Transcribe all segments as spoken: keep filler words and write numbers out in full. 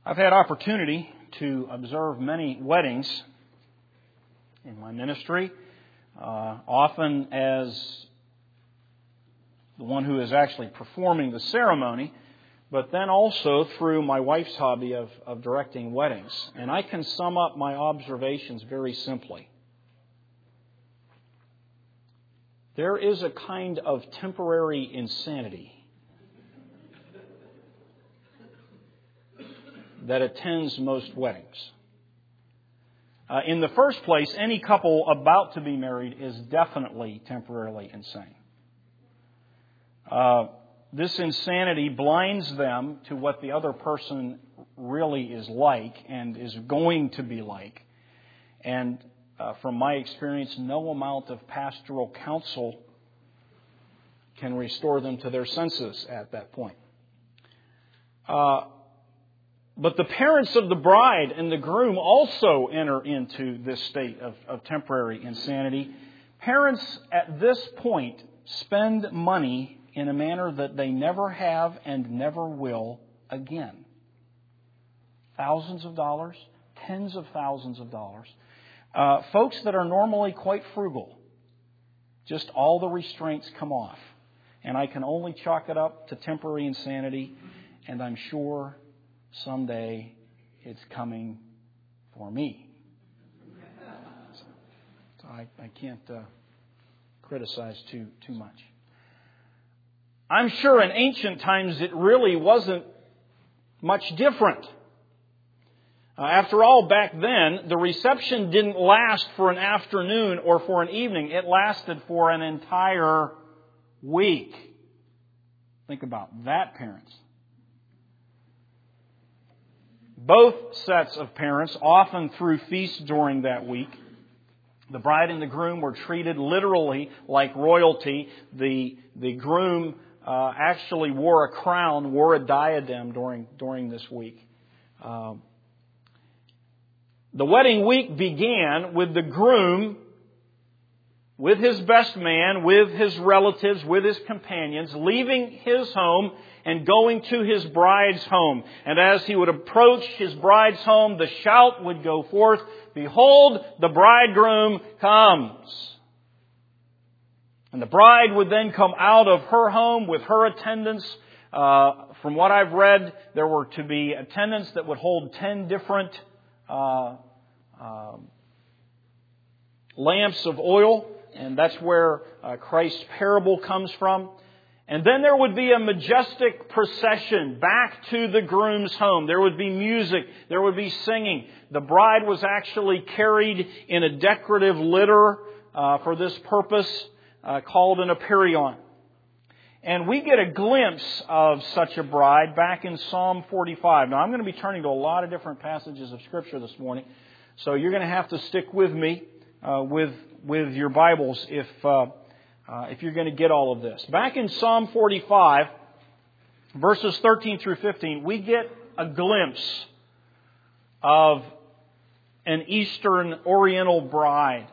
I've had opportunity to observe many weddings in my ministry, uh, often as the one who is actually performing the ceremony, but then also through my wife's hobby of, of directing weddings. And I can sum up my observations very simply. There is a kind of temporary insanity that attends most weddings. Uh, in the first place, any couple about to be married is definitely temporarily insane. Uh, this insanity blinds them to what the other person really is like and is going to be like. And uh, from my experience, no amount of pastoral counsel can restore them to their senses at that point. Uh, But the parents of the bride and the groom also enter into this state of, of temporary insanity. Parents at this point spend money in a manner that they never have and never will again. Thousands of dollars, tens of thousands of dollars. Uh, folks that are normally quite frugal, just all the restraints come off. And I can only chalk it up to temporary insanity, and I'm sure someday it's coming for me. So, so I, I can't uh, criticize too too much. I'm sure in ancient times it really wasn't much different. Uh, after all, back then, the reception didn't last for an afternoon or for an evening. It lasted for an entire week. Think about that, parents. Both sets of parents often threw feasts during that week. The bride and the groom were treated literally like royalty. The, the groom uh, actually wore a crown, wore a diadem during, during this week. Uh, the wedding week began with the groom, with his best man, with his relatives, with his companions, leaving his home and going to his bride's home. And as he would approach his bride's home, the shout would go forth, "Behold, the bridegroom comes." And the bride would then come out of her home with her attendants. Uh, from what I've read, there were to be attendants that would hold ten different uh, uh, lamps of oil. And that's where uh, Christ's parable comes from. And then there would be a majestic procession back to the groom's home. There would be music. There would be singing. The bride was actually carried in a decorative litter uh, for this purpose uh, called an aperion. And we get a glimpse of such a bride back in Psalm forty-five. Now, I'm going to be turning to a lot of different passages of Scripture this morning. So you're going to have to stick with me uh, with, with your Bibles if... Uh, Uh, if you're going to get all of this. Back in Psalm forty-five, verses thirteen through fifteen, we get a glimpse of an Eastern Oriental bride.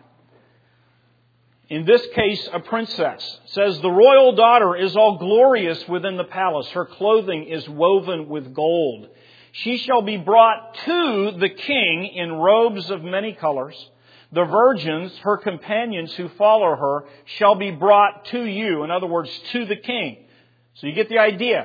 In this case, a princess. It says, "The royal daughter is all glorious within the palace. Her clothing is woven with gold. She shall be brought to the king in robes of many colors. The virgins, her companions who follow her, shall be brought to you." In other words, to the king. So you get the idea.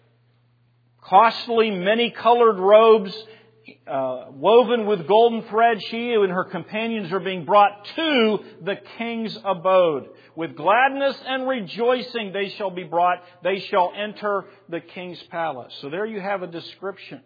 Costly, many-colored robes, uh, woven with golden thread. She and her companions are being brought to the king's abode. With gladness and rejoicing they shall be brought. They shall enter the king's palace. So there you have a description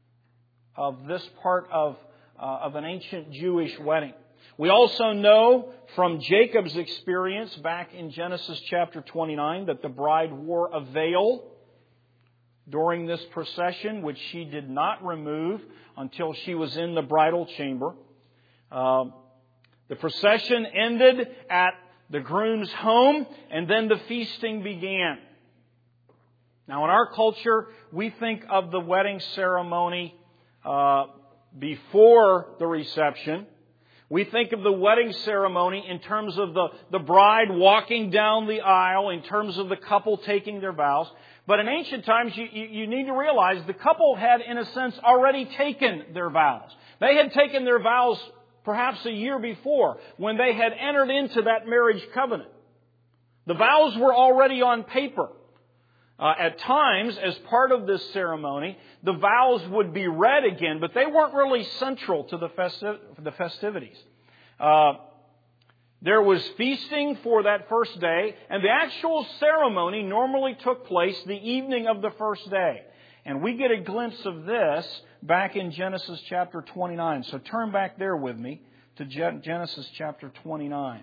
of this part of, uh, of an ancient Jewish wedding. We also know from Jacob's experience back in Genesis chapter twenty-nine that the bride wore a veil during this procession, which she did not remove until she was in the bridal chamber. Uh, the procession ended at the groom's home, and then the feasting began. Now, in our culture, we think of the wedding ceremony uh, before the reception. We think of the wedding ceremony in terms of the, the bride walking down the aisle, in terms of the couple taking their vows. But in ancient times, you, you, you need to realize the couple had, in a sense, already taken their vows. They had taken their vows perhaps a year before, when they had entered into that marriage covenant. The vows were already on paper. Uh, at times, as part of this ceremony, the vows would be read again, but they weren't really central to the, festi- the festivities. Uh, there was feasting for that first day, and the actual ceremony normally took place the evening of the first day. And we get a glimpse of this back in Genesis chapter twenty-nine. So turn back there with me to Genesis chapter twenty-nine.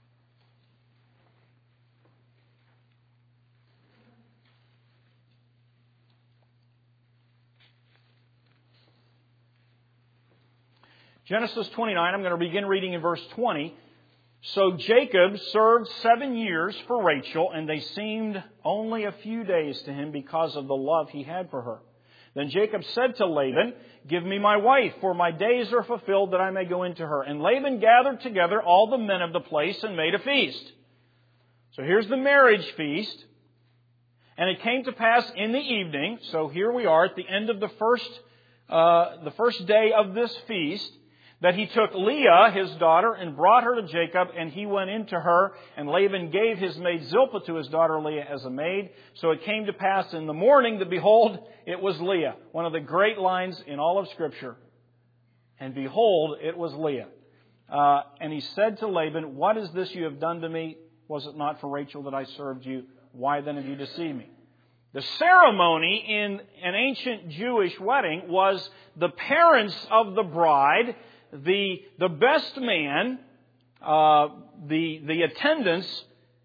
Genesis twenty-nine, I'm going to begin reading in verse twenty. So Jacob served seven years for Rachel, and they seemed only a few days to him because of the love he had for her. Then Jacob said to Laban, "Give me my wife, for my days are fulfilled that I may go into her." And Laban gathered together all the men of the place and made a feast. So here's the marriage feast. And it came to pass in the evening, so here we are at the end of the first, uh, the first day of this feast, that he took Leah, his daughter, and brought her to Jacob, and he went into her, and Laban gave his maid Zilpah to his daughter Leah as a maid. So it came to pass in the morning that, behold, it was Leah. One of the great lines in all of Scripture. And behold, it was Leah. Uh, and he said to Laban, "What is this you have done to me? Was it not for Rachel that I served you? Why then have you deceived me?" The ceremony in an ancient Jewish wedding was the parents of the bride, the the best man, uh, the the attendants.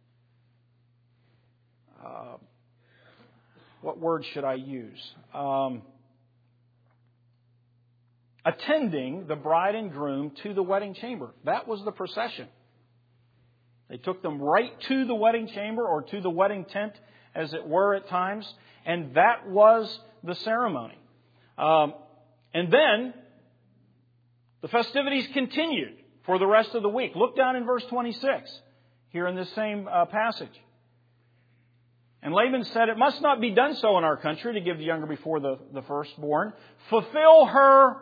Uh, what word should I use? Um, attending the bride and groom to the wedding chamber. That was the procession. They took them right to the wedding chamber or to the wedding tent, as it were at times, and that was the ceremony. Um, and then the festivities continued for the rest of the week. Look down in verse twenty-six, here in this same uh, passage. And Laban said, "It must not be done so in our country to give the younger before the, the firstborn. Fulfill her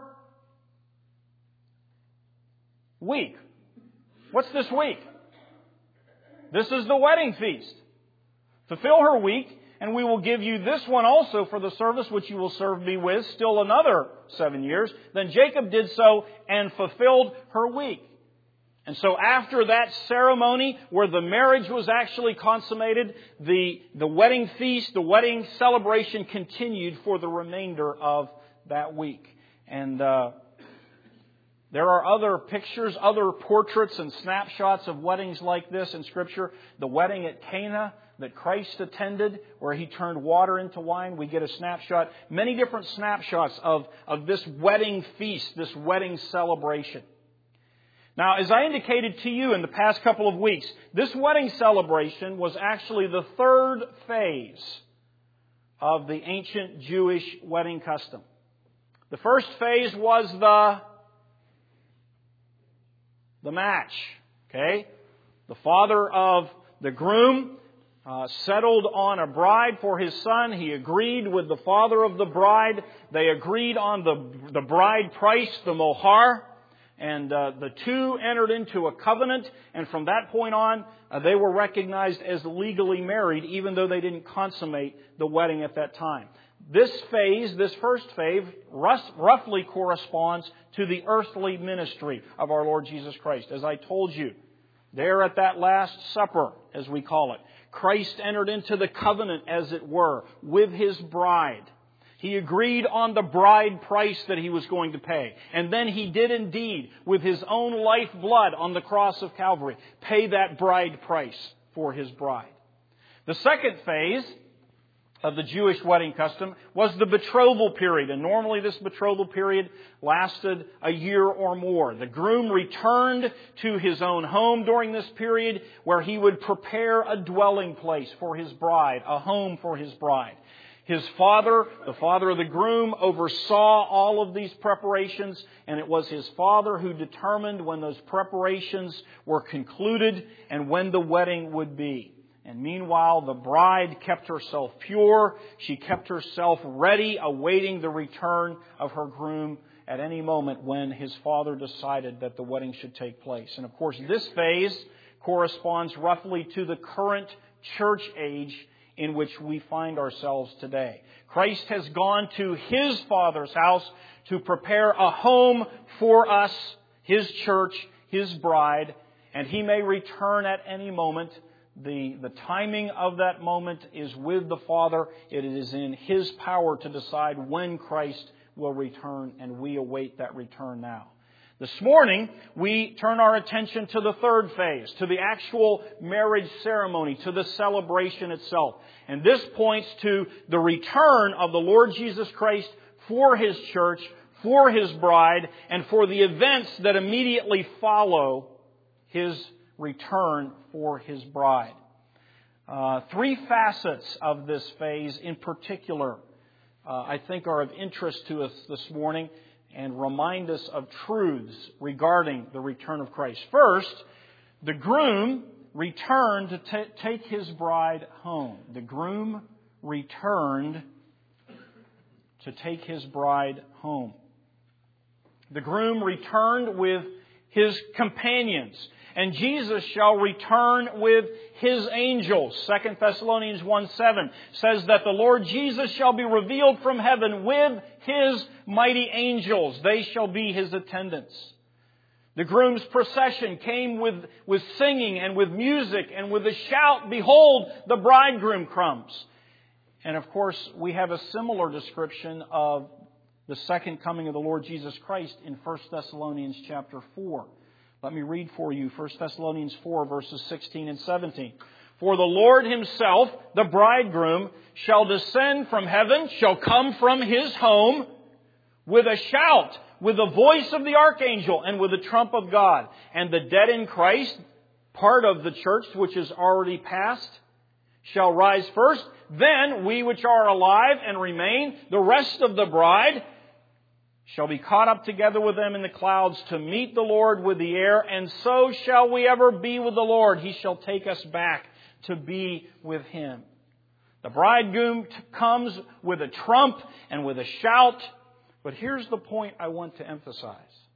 week." What's this week? This is the wedding feast. "Fulfill her week, and we will give you this one also for the service which you will serve me with still another seven years. Then Jacob did so and fulfilled her week. And so after that ceremony where the marriage was actually consummated, the, the wedding feast, the wedding celebration continued for the remainder of that week. And uh, there are other pictures, other portraits and snapshots of weddings like this in Scripture. The wedding at Cana that Christ attended, where He turned water into wine, we get a snapshot. Many different snapshots of, of this wedding feast, this wedding celebration. Now, as I indicated to you in the past couple of weeks, this wedding celebration was actually the third phase of the ancient Jewish wedding custom. The first phase was the, the match. Okay? The father of the groom uh, settled on a bride for his son. He agreed with the father of the bride. They agreed on the, the bride price, the mohar. And uh, the two entered into a covenant, and from that point on, uh, they were recognized as legally married, even though they didn't consummate the wedding at that time. This phase, this first phase, roughly corresponds to the earthly ministry of our Lord Jesus Christ. As I told you, there at that Last Supper, as we call it, Christ entered into the covenant, as it were, with His bride. He agreed on the bride price that He was going to pay. And then He did indeed, with His own lifeblood on the cross of Calvary, pay that bride price for His bride. The second phase of the Jewish wedding custom was the betrothal period. And normally this betrothal period lasted a year or more. The groom returned to his own home during this period, where he would prepare a dwelling place for his bride, a home for his bride. His father, the father of the groom, oversaw all of these preparations, and it was his father who determined when those preparations were concluded and when the wedding would be. And meanwhile, the bride kept herself pure. She kept herself ready, awaiting the return of her groom at any moment when his father decided that the wedding should take place. And of course, this phase corresponds roughly to the current church age in which we find ourselves today. Christ has gone to His Father's house to prepare a home for us, His church, His bride, and He may return at any moment. The, the timing of that moment is with the Father. It is in His power to decide when Christ will return, and we await that return now. This morning, we turn our attention to the third phase, to the actual marriage ceremony, to the celebration itself. And this points to the return of the Lord Jesus Christ for His church, for His bride, and for the events that immediately follow His return for His bride. Uh, three facets of this phase in particular, uh, I think, are of interest to us this morning and remind us of truths regarding the return of Christ. First, the groom returned to t- take his bride home. The groom returned to take his bride home. The groom returned with his companions, and Jesus shall return with His angels. Second Thessalonians one seven says that the Lord Jesus shall be revealed from heaven with His mighty angels. They shall be His attendants. The groom's procession came with, with singing and with music and with a shout, "Behold, the bridegroom comes." And of course, we have a similar description of the second coming of the Lord Jesus Christ in First Thessalonians chapter four. Let me read for you First Thessalonians four, verses sixteen and seventeen. "For the Lord Himself, the bridegroom, shall descend from heaven, shall come from His home with a shout, with the voice of the archangel, and with the trump of God. And the dead in Christ, part of the church which is already past, shall rise first. Then we which are alive and remain, the rest of the bride, shall be caught up together with them in the clouds to meet the Lord with the air, and so shall we ever be with the Lord. He shall take us back to be with Him." The bridegroom comes with a trump and with a shout. But here's the point I want to emphasize.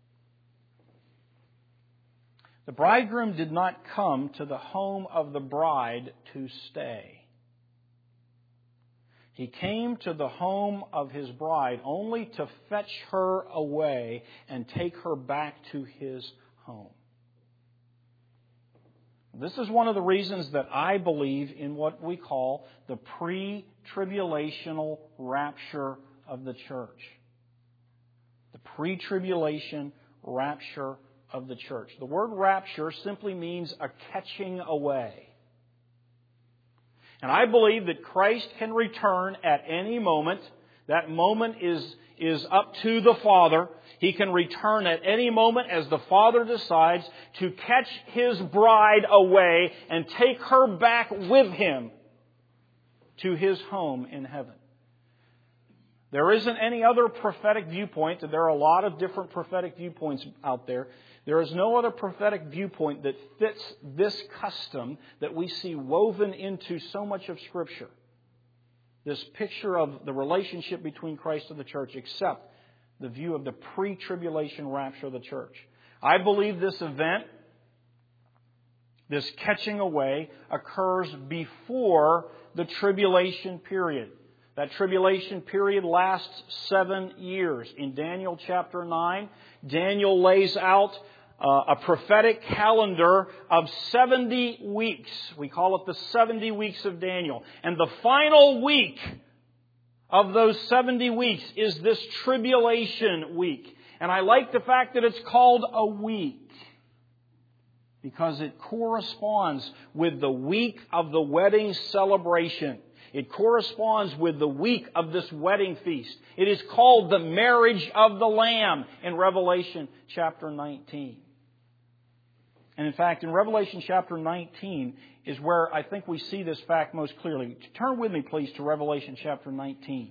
The bridegroom did not come to the home of the bride to stay. He came to the home of his bride only to fetch her away and take her back to his home. This is one of the reasons that I believe in what we call the pre-tribulational rapture of the church. The pre-tribulation rapture of the church. The word rapture simply means a catching away. And I believe that Christ can return at any moment. That moment is, is up to the Father. He can return at any moment as the Father decides to catch His bride away and take her back with Him to His home in heaven. There isn't any other prophetic viewpoint. There are a lot of different prophetic viewpoints out there. There is no other prophetic viewpoint that fits this custom that we see woven into so much of Scripture. This picture of the relationship between Christ and the church, except the view of the pre-tribulation rapture of the church. I believe this event, this catching away, occurs before the tribulation period. That tribulation period lasts seven years. In Daniel chapter nine, Daniel lays out uh, a prophetic calendar of seventy weeks. We call it the seventy weeks of Daniel. And the final week of those seventy weeks is this tribulation week. And I like the fact that it's called a week, because it corresponds with the week of the wedding celebration. It corresponds with the week of this wedding feast. It is called the marriage of the Lamb in Revelation chapter nineteen. And in fact, in Revelation chapter nineteen is where I think we see this fact most clearly. Turn with me, please, to Revelation chapter nineteen.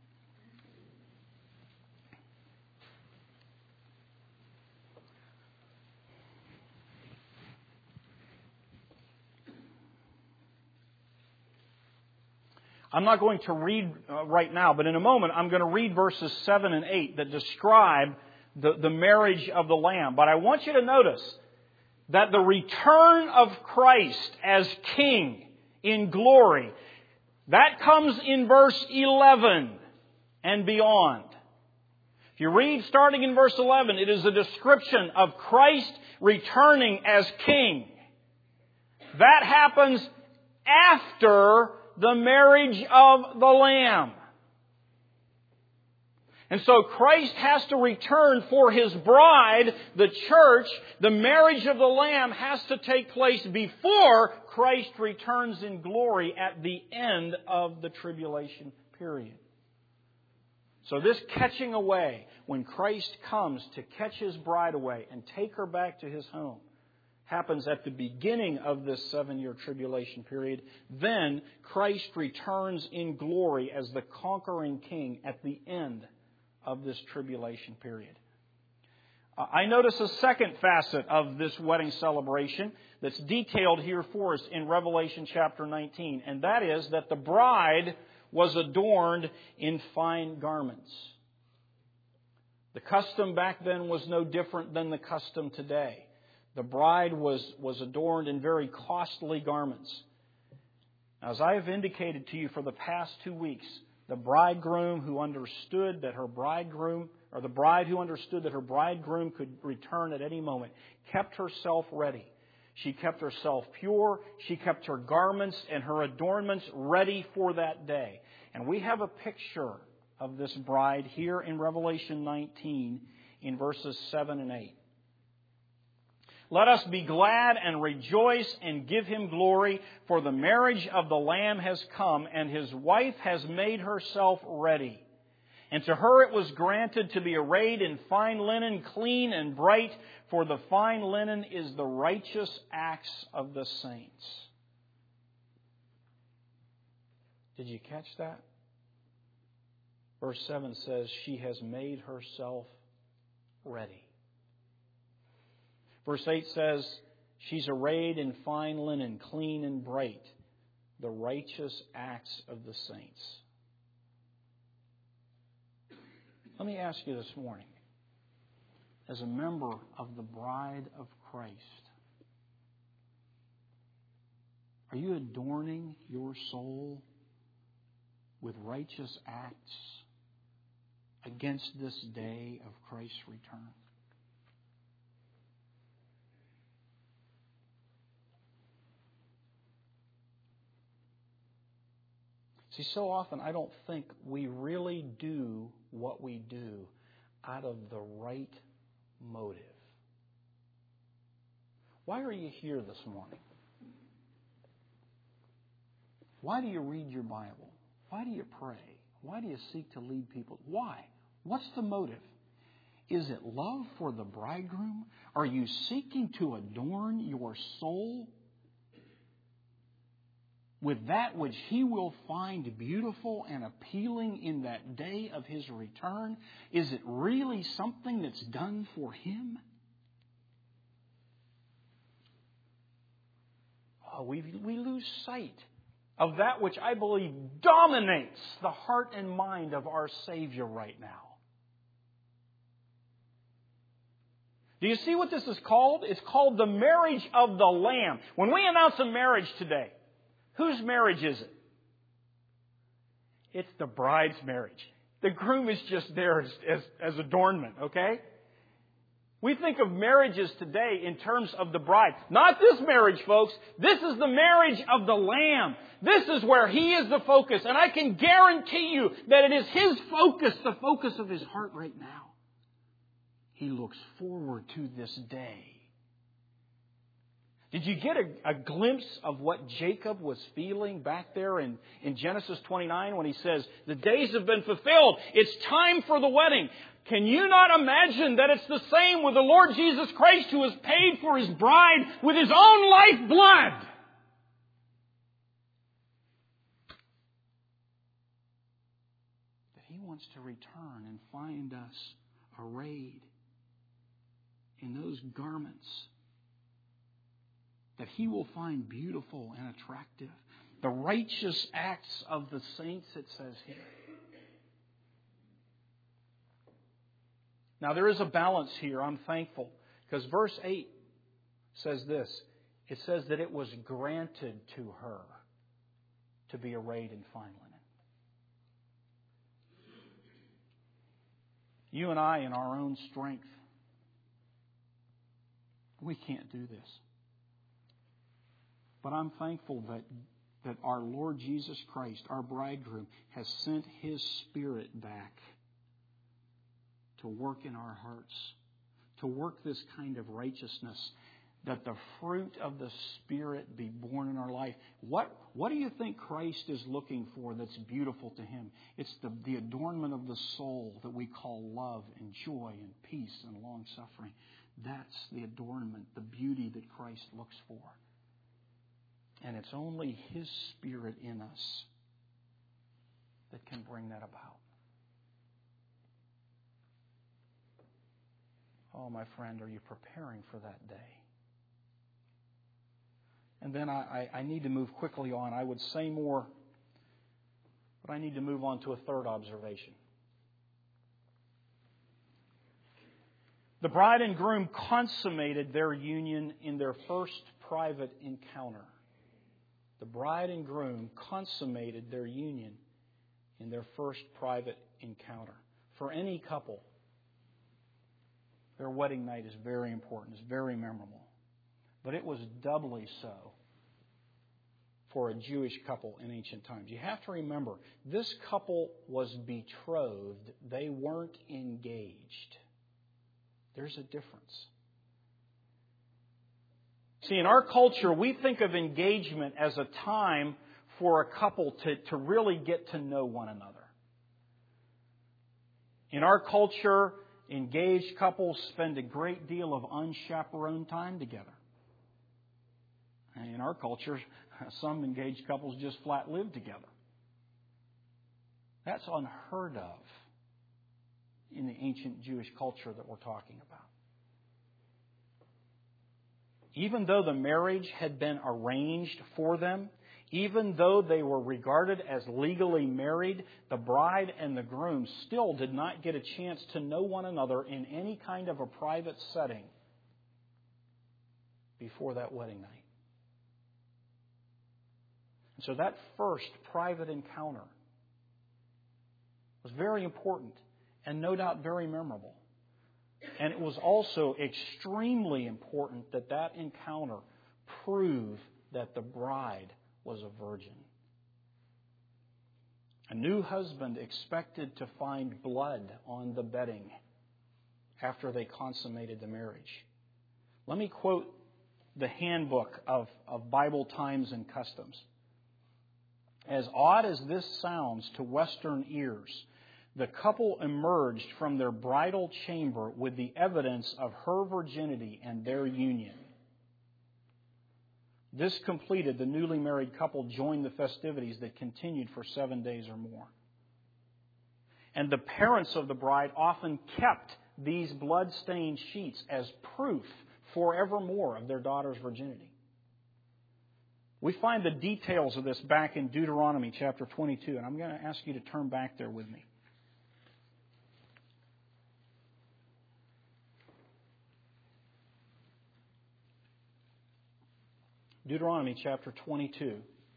I'm not going to read uh, right now, but in a moment I'm going to read verses seven and eight that describe the, the marriage of the Lamb. But I want you to notice that the return of Christ as King in glory, that comes in verse eleven and beyond. If you read starting in verse eleven, it is a description of Christ returning as King. That happens after the marriage of the Lamb. And so Christ has to return for His bride, the church. The marriage of the Lamb has to take place before Christ returns in glory at the end of the tribulation period. So this catching away, when Christ comes to catch His bride away and take her back to His home, happens at the beginning of this seven-year tribulation period. Then Christ returns in glory as the conquering King at the end of this tribulation period. Uh, I notice a second facet of this wedding celebration that's detailed here for us in Revelation chapter nineteen, and that is that the bride was adorned in fine garments. The custom back then was no different than the custom today. The bride was, was adorned in very costly garments. As I have indicated to you for the past two weeks, the bridegroom who understood that her bridegroom, or the bride who understood that her bridegroom could return at any moment, kept herself ready. She kept herself pure. She kept her garments and her adornments ready for that day. And we have a picture of this bride here in Revelation nineteen in verses seven and eight. Let us be glad and rejoice and give Him glory, for the marriage of the Lamb has come, and His wife has made herself ready. And to her it was granted to be arrayed in fine linen, clean and bright, for the fine linen is the righteous acts of the saints. Did you catch that? Verse seven says, she has made herself ready. Verse eight says, she's arrayed in fine linen, clean and bright, the righteous acts of the saints. Let me ask you this morning, as a member of the bride of Christ, are you adorning your soul with righteous acts against this day of Christ's return? See, so often I don't think we really do what we do out of the right motive. Why are you here this morning? Why do you read your Bible? Why do you pray? Why do you seek to lead people? Why? What's the motive? Is it love for the bridegroom? Are you seeking to adorn your soul with that which He will find beautiful and appealing in that day of His return? Is it really something that's done for Him? Oh, we, we lose sight of that which I believe dominates the heart and mind of our Savior right now. Do you see what this is called? It's called the marriage of the Lamb. When we announce a marriage today, whose marriage is it? It's the bride's marriage. The groom is just there as, as, as adornment, okay? We think of marriages today in terms of the bride. Not this marriage, folks. This is the marriage of the Lamb. This is where He is the focus. And I can guarantee you that it is His focus, the focus of His heart right now. He looks forward to this day. Did you get a, a glimpse of what Jacob was feeling back there in, in Genesis twenty-nine when he says, the days have been fulfilled. It's time for the wedding. Can you not imagine that it's the same with the Lord Jesus Christ, who has paid for His bride with His own lifeblood? That He wants to return and find us arrayed in those garments that He will find beautiful and attractive. The righteous acts of the saints, it says here. Now there is a balance here. I'm thankful. Because verse eight says this. It says that it was granted to her to be arrayed in fine linen. You and I, in our own strength, we can't do this. But I'm thankful that, that our Lord Jesus Christ, our bridegroom, has sent His Spirit back to work in our hearts, to work this kind of righteousness, that the fruit of the Spirit be born in our life. What, what do you think Christ is looking for that's beautiful to Him? It's the, the adornment of the soul that we call love and joy and peace and long-suffering. That's the adornment, the beauty that Christ looks for. And it's only His Spirit in us that can bring that about. Oh, my friend, are you preparing for that day? And then I, I, I need to move quickly on. I would say more, but I need to move on to a third observation. The bride and groom consummated their union in their first private encounter. The bride and groom consummated their union in their first private encounter. For any couple, their wedding night is very important, it's very memorable. But it was doubly so for a Jewish couple in ancient times. You have to remember, this couple was betrothed. They weren't engaged. There's a difference. See, in our culture, we think of engagement as a time for a couple to, to really get to know one another. In our culture, engaged couples spend a great deal of unchaperoned time together. And in our culture, some engaged couples just flat live together. That's unheard of in the ancient Jewish culture that we're talking about. Even though the marriage had been arranged for them, even though they were regarded as legally married, the bride and the groom still did not get a chance to know one another in any kind of a private setting before that wedding night. And so that first private encounter was very important and no doubt very memorable. And it was also extremely important that that encounter prove that the bride was a virgin. A new husband expected to find blood on the bedding after they consummated the marriage. Let me quote the handbook of, of Bible Times and Customs. As odd as this sounds to Western ears, the couple emerged from their bridal chamber with the evidence of her virginity and their union. This completed, the newly married couple joined the festivities that continued for seven days or more. And the parents of the bride often kept these blood-stained sheets as proof forevermore of their daughter's virginity. We find the details of this back in Deuteronomy chapter twenty-two, and I'm going to ask you to turn back there with me. Deuteronomy chapter twenty-two.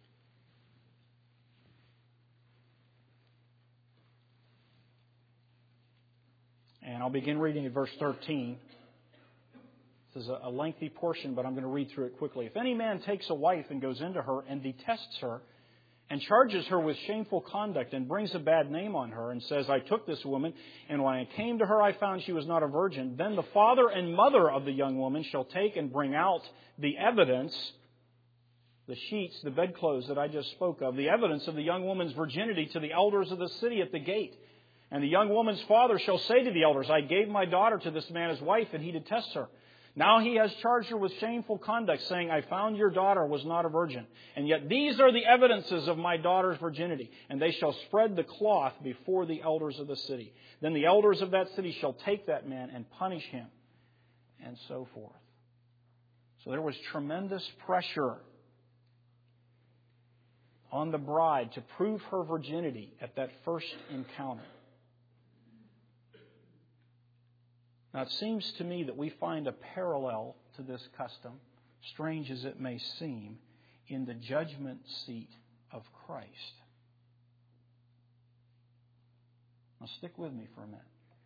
And I'll begin reading at verse thirteen. This is a lengthy portion, but I'm going to read through it quickly. If any man takes a wife and goes into her and detests her, and charges her with shameful conduct and brings a bad name on her and says, I took this woman, and when I came to her I found she was not a virgin, then the father and mother of the young woman shall take and bring out the evidence, the sheets, the bedclothes that I just spoke of, the evidence of the young woman's virginity to the elders of the city at the gate. And the young woman's father shall say to the elders, I gave my daughter to this man as wife, and he detests her. Now he has charged her with shameful conduct, saying, I found your daughter was not a virgin. And yet these are the evidences of my daughter's virginity. And they shall spread the cloth before the elders of the city. Then the elders of that city shall take that man and punish him. And so forth. So there was tremendous pressure on the bride to prove her virginity at that first encounter. Now, it seems to me that we find a parallel to this custom, strange as it may seem, in the judgment seat of Christ. Now, stick with me for a minute.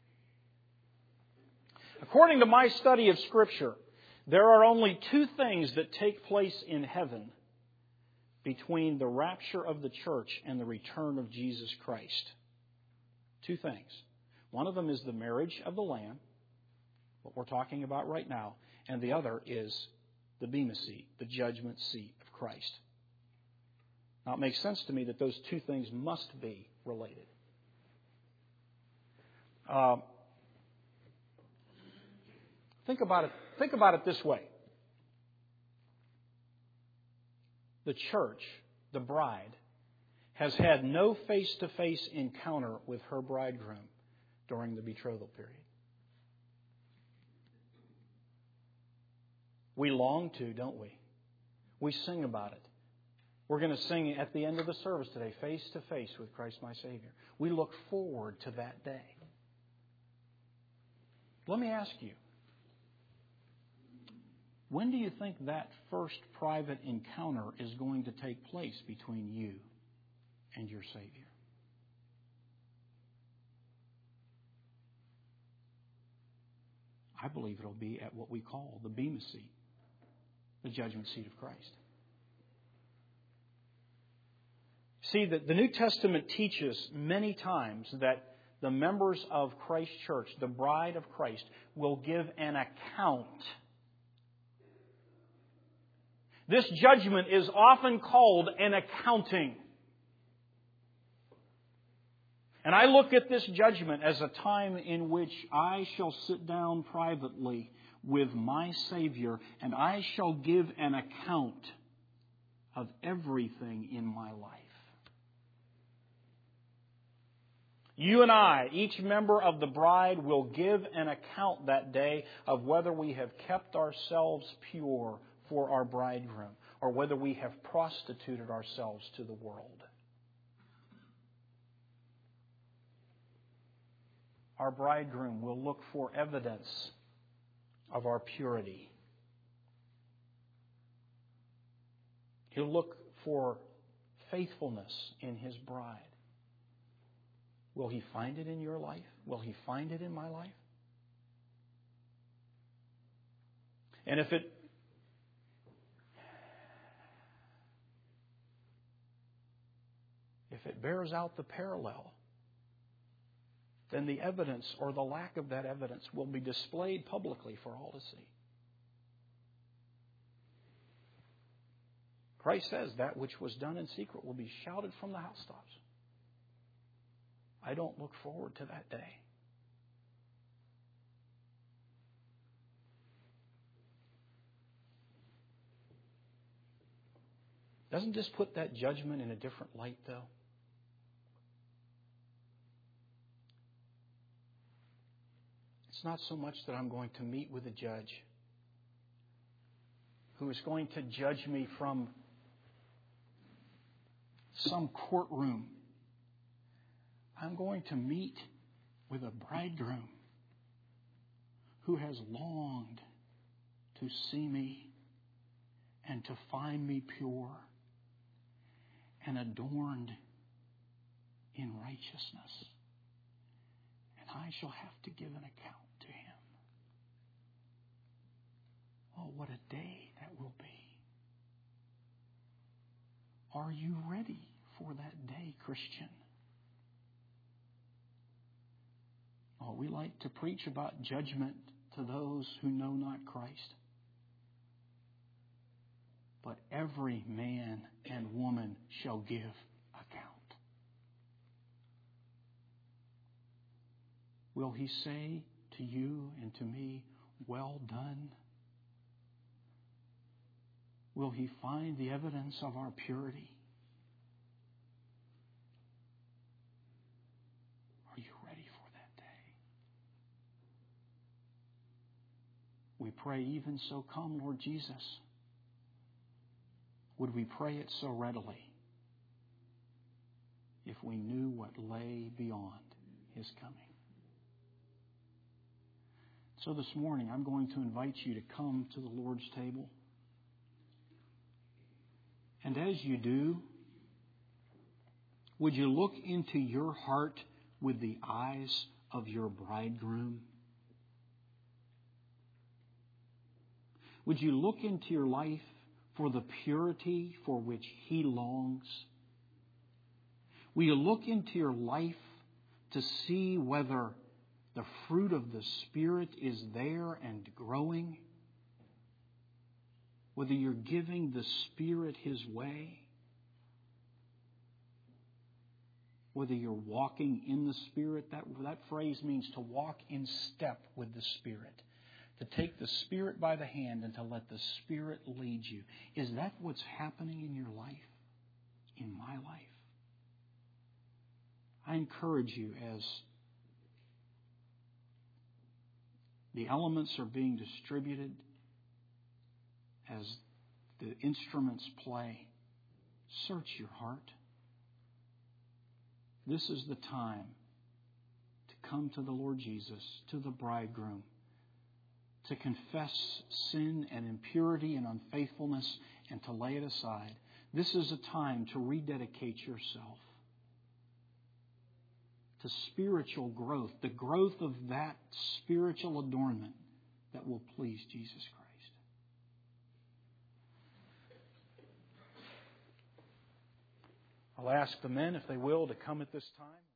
According to my study of Scripture, there are only two things that take place in heaven between the rapture of the church and the return of Jesus Christ. Two things. One of them is the marriage of the Lamb, what we're talking about right now, and the other is the Bema seat, the judgment seat of Christ. Now, it makes sense to me that those two things must be related. Uh, think about it. Think about it this way: the church, the bride, has had no face-to-face encounter with her bridegroom during the betrothal period. We long to, don't we? We sing about it. We're going to sing at the end of the service today, face to face with Christ my Savior. We look forward to that day. Let me ask you, when do you think that first private encounter is going to take place between you and your Savior? I believe it'll be at what we call the Bema seat, the judgment seat of Christ. See, the, the New Testament teaches many times that the members of Christ's church, the bride of Christ, will give an account. This judgment is often called an accounting. And I look at this judgment as a time in which I shall sit down privately with my Savior, and I shall give an account of everything in my life. You and I, each member of the bride, will give an account that day of whether we have kept ourselves pure for our bridegroom, or whether we have prostituted ourselves to the world. Our bridegroom will look for evidence of our purity. He'll look for faithfulness in His bride. Will He find it in your life? Will He find it in my life? And if it if it bears out the parallel, then the evidence or the lack of that evidence will be displayed publicly for all to see. Christ says that which was done in secret will be shouted from the housetops. I don't look forward to that day. Doesn't this put that judgment in a different light, though? It's not so much that I'm going to meet with a judge who is going to judge me from some courtroom. I'm going to meet with a bridegroom who has longed to see me and to find me pure and adorned in righteousness. And I shall have to give an account to Him. Oh, what a day that will be. Are you ready for that day, Christian? Oh, we like to preach about judgment to those who know not Christ. But every man and woman shall give account. Will He say to you and to me, well done? Will He find the evidence of our purity? Are you ready for that day? We pray, even so, come, Lord Jesus. Would we pray it so readily if we knew what lay beyond His coming? So this morning, I'm going to invite you to come to the Lord's table. And as you do, would you look into your heart with the eyes of your bridegroom? Would you look into your life for the purity for which He longs? Will you look into your life to see whether the fruit of the Spirit is there and growing? Whether you're giving the Spirit His way? Whether you're walking in the Spirit? That, that phrase means to walk in step with the Spirit. To take the Spirit by the hand and to let the Spirit lead you. Is that what's happening in your life? In my life? I encourage you, as the elements are being distributed, as the instruments play, search your heart. This is the time to come to the Lord Jesus, to the bridegroom, to confess sin and impurity and unfaithfulness and to lay it aside. This is a time to rededicate yourself to spiritual growth, the growth of that spiritual adornment that will please Jesus Christ. I'll ask the men, if they will, to come at this time.